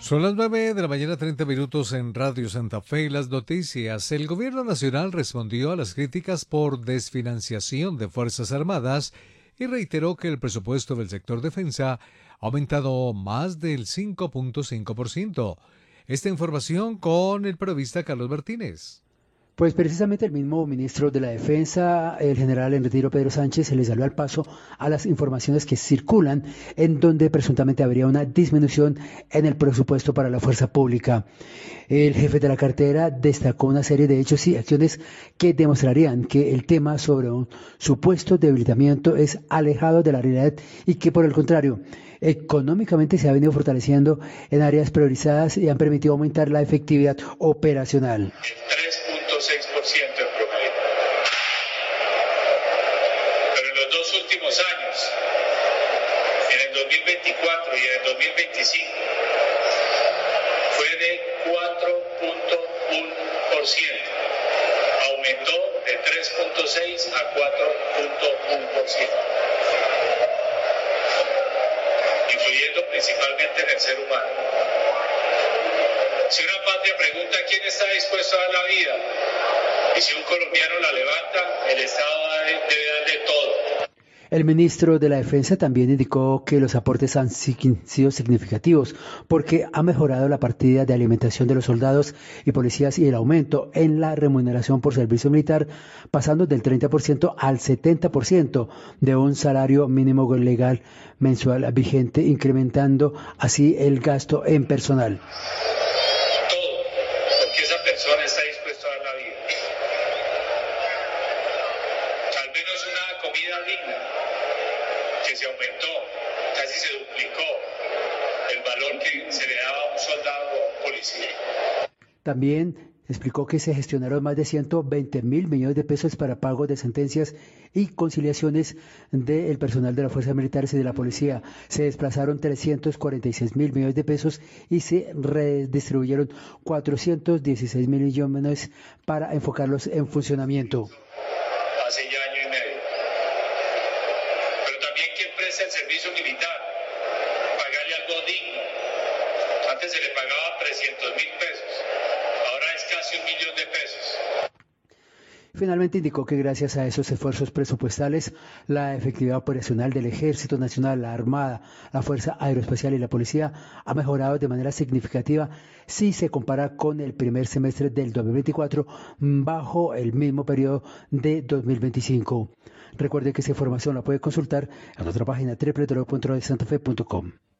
Son las 9 de la mañana, 30 minutos en Radio Santa Fe y las noticias. El gobierno nacional respondió a las críticas por desfinanciación de Fuerzas Armadas y reiteró que el presupuesto del sector defensa ha aumentado más del 5.5%. Esta información con el periodista Carlos Martínez. Pues precisamente el mismo ministro de la Defensa, el general en retiro Pedro Sánchez, se le salió al paso a las informaciones que circulan en donde presuntamente habría una disminución en el presupuesto para la fuerza pública. El jefe de la cartera destacó una serie de hechos y acciones que demostrarían que el tema sobre un supuesto debilitamiento es alejado de la realidad y que por el contrario, económicamente se ha venido fortaleciendo en áreas priorizadas y han permitido aumentar la efectividad operacional. 3.6% en promedio. Pero en los dos últimos años, en el 2024 y en el 2025, fue de 4.1%. Aumentó de 3.6 a 4.1%. Influyendo principalmente en el ser humano. Si una patria pregunta quién está dispuesto a dar la vida, y si un colombiano la levanta, el Estado debe darle todo. El ministro de la Defensa también indicó que los aportes han sido significativos porque ha mejorado la partida de alimentación de los soldados y policías y el aumento en la remuneración por servicio militar, pasando del 30% al 70% de un salario mínimo legal mensual vigente, incrementando así el gasto en personal. Persona está dispuesto a dar la vida. Al menos una comida digna que se aumentó, casi se duplicó el valor que se le daba a un soldado o a un policía. También explicó que se gestionaron más de 120.000 millones de pesos para pago de sentencias y conciliaciones del personal de las fuerzas militares y de la policía. Se desplazaron 346.000 millones de pesos y se redistribuyeron 416.000 millones para enfocarlos en funcionamiento. Hace ya año y medio. Pero también quien presta el servicio militar, pagarle algo digno. Antes se le pagaba 300.000 pesos. Ahora es casi 1 millón de pesos. Finalmente indicó que gracias a esos esfuerzos presupuestales, la efectividad operacional del Ejército Nacional, la Armada, la Fuerza Aeroespacial y la Policía ha mejorado de manera significativa si se compara con el primer semestre del 2024 bajo el mismo periodo de 2025. Recuerde que esa información la puede consultar en nuestra página www.radiosantafe.com.